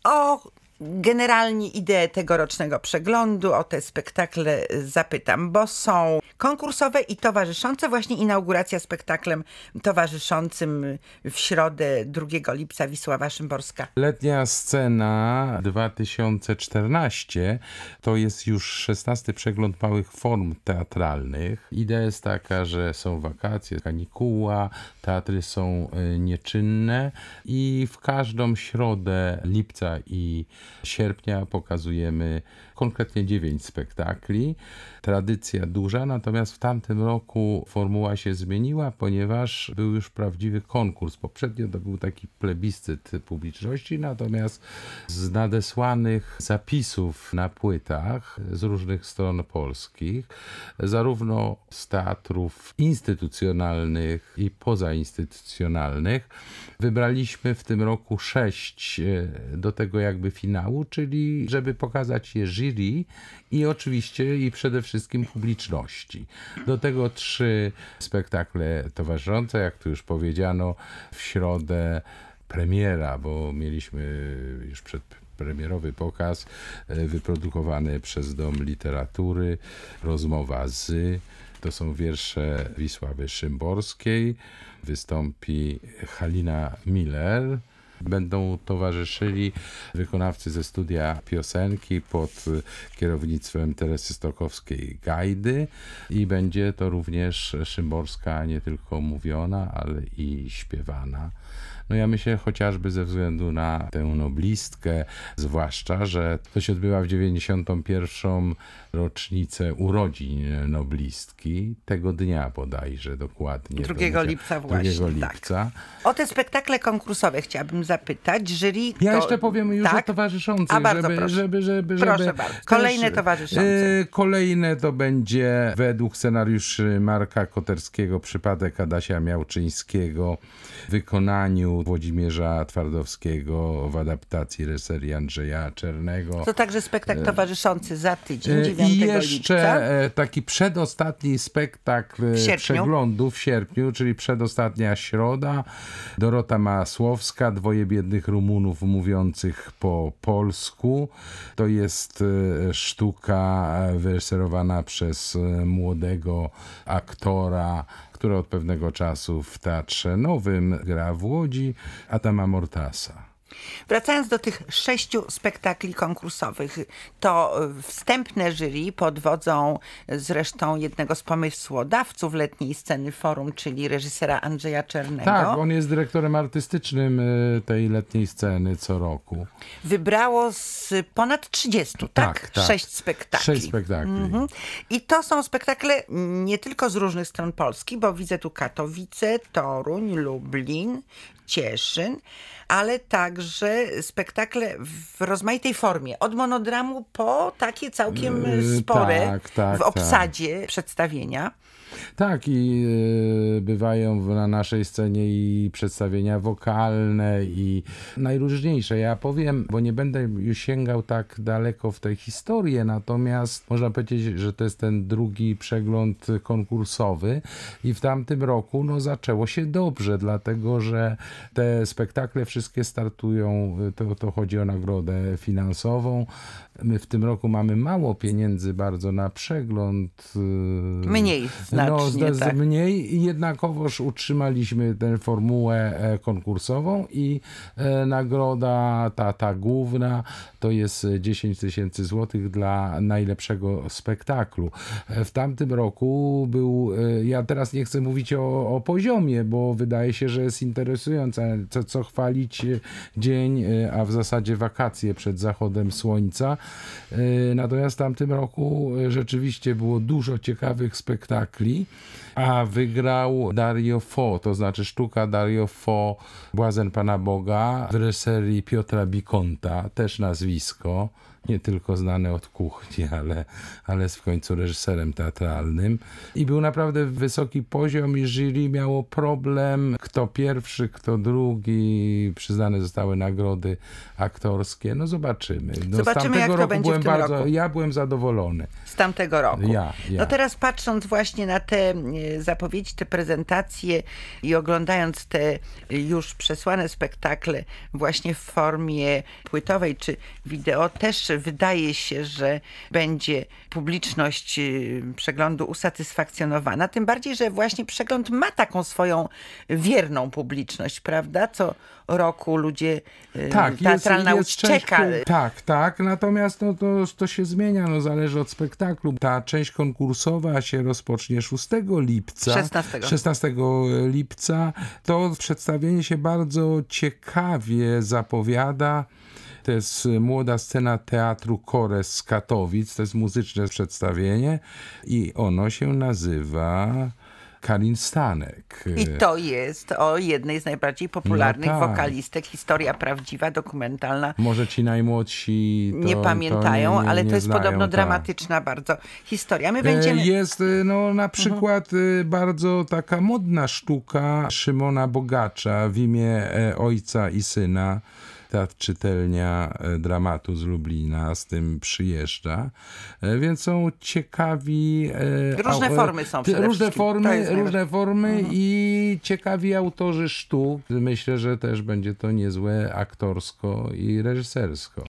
O generalnie ideę tegorocznego przeglądu, o te spektakle zapytam, bo są konkursowe i towarzyszące. Właśnie inauguracja spektaklem towarzyszącym w środę 2 lipca Wisława Szymborska. Letnia scena 2014 to jest już 16. przegląd małych form teatralnych. Idea jest taka, że są wakacje, kanikuła, teatry są nieczynne i w każdą środę lipca i sierpnia pokazujemy konkretnie 9 spektakli. Tradycja duża, natomiad w tamtym roku formuła się zmieniła, ponieważ był już prawdziwy konkurs. Poprzednio to był taki plebiscyt publiczności, natomiast z nadesłanych zapisów na płytach z różnych stron polskich, zarówno z teatrów instytucjonalnych i pozainstytucjonalnych, wybraliśmy w tym roku 6 do tego jakby finału, czyli żeby pokazać je jury i oczywiście i przede wszystkim publiczności. Do tego 3 spektakle towarzyszące, jak tu już powiedziano, w środę premiera, bo mieliśmy już przedpremierowy pokaz wyprodukowany przez Dom Literatury, Rozmowa z... To są wiersze Wisławy Szymborskiej. Wystąpi Halina Miller. Będą towarzyszyli wykonawcy ze studia piosenki pod kierownictwem Teresy Stokowskiej-Gajdy i będzie to również Szymborska nie tylko mówiona, ale i śpiewana. No ja myślę chociażby ze względu na tę noblistkę, zwłaszcza, że to się odbywa w 91. rocznicę urodzin noblistki, tego dnia bodajże dokładnie. 2 lipca właśnie. 2 lipca. Tak. O te spektakle konkursowe chciałabym zapytać. Jury Ja to... jeszcze powiem już o towarzyszących, Proszę bardzo. Kolejne towarzyszące. Kolejne to będzie według scenariuszy Marka Koterskiego Przypadek Adasia Miałczyńskiego w wykonaniu Włodzimierza Twardowskiego w adaptacji reżyserii Andrzeja Czernego. To także spektakl towarzyszący za tydzień, 9 I jeszcze lipca. taki przedostatni spektakl przeglądu w sierpniu, czyli przedostatnia środa. Dorota Masłowska, 2 biednych Rumunów mówiących po polsku. To jest sztuka wyreżyserowana przez młodego aktora, który od pewnego czasu w Teatrze Nowym gra w Łodzi, Adama Mortasa. Wracając do tych 6 spektakli konkursowych, to wstępne jury pod wodzą zresztą jednego z pomysłodawców letniej sceny Forum, czyli reżysera Andrzeja Czernego. Tak, on jest dyrektorem artystycznym tej letniej sceny co roku. Wybrało z ponad 30, tak? 6 spektakli. 6 spektakli. I to są spektakle nie tylko z różnych stron Polski, bo widzę tu Katowice, Toruń, Lublin, Cieszyn, ale także spektakle w rozmaitej formie. Od monodramu po takie całkiem spore w obsadzie przedstawienia. Tak, i bywają na naszej scenie i przedstawienia wokalne i najróżniejsze. Ja powiem, bo nie będę już sięgał tak daleko w tę historię, natomiast można powiedzieć, że to jest ten 2 przegląd konkursowy i w tamtym roku zaczęło się dobrze, dlatego że te spektakle wszystkie startują, to chodzi o nagrodę finansową. My w tym roku mamy mało pieniędzy bardzo na przegląd. Mniej znacznie, tak. Mniej i jednakowoż utrzymaliśmy tę formułę konkursową i nagroda ta główna to jest 10 000 złotych dla najlepszego spektaklu. W tamtym roku był, ja teraz nie chcę mówić o poziomie, bo wydaje się, że jest interesujące, co chwalić dzień, a w zasadzie wakacje przed zachodem słońca. Natomiast w tamtym roku rzeczywiście było dużo ciekawych spektakli, a wygrał Dario Fo, to znaczy sztuka Dario Fo, Błazen Pana Boga w reżyserii Piotra Bikonta, też nazwisko, nie tylko znany od kuchni, ale jest w końcu reżyserem teatralnym. I był naprawdę wysoki poziom i jury miało problem, kto pierwszy, kto drugi. Przyznane zostały nagrody aktorskie. No zobaczymy. Zobaczymy, jak to będzie w tym roku. Ja byłem zadowolony. Z tamtego roku. Ja. No teraz patrząc właśnie na te zapowiedzi, te prezentacje i oglądając te już przesłane spektakle właśnie w formie płytowej czy wideo, też wydaje się, że będzie publiczność przeglądu usatysfakcjonowana. Tym bardziej, że właśnie przegląd ma taką swoją wierną publiczność, prawda? Co roku ludzie, teatralna łódź czeka. Tak. Natomiast to się zmienia, zależy od spektaklu. Ta część konkursowa się rozpocznie 6 lipca. 16 lipca. To przedstawienie się bardzo ciekawie zapowiada. To jest młoda scena teatru Kores z Katowic. To jest muzyczne przedstawienie i ono się nazywa Karin Stanek. I to jest o jednej z najbardziej popularnych wokalistek. Historia prawdziwa, dokumentalna. Może ci najmłodsi nie pamiętają, ale to jest znają, podobno dramatyczna bardzo historia. My będziemy... Jest na przykład bardzo taka modna sztuka Szymona Bogacza w imię Ojca i Syna. Teatr Czytelnia Dramatu z Lublina z tym przyjeżdża, więc są ciekawi... Różne formy są przede Różne formy i ciekawi autorzy sztuk. Myślę, że też będzie to niezłe aktorsko i reżysersko.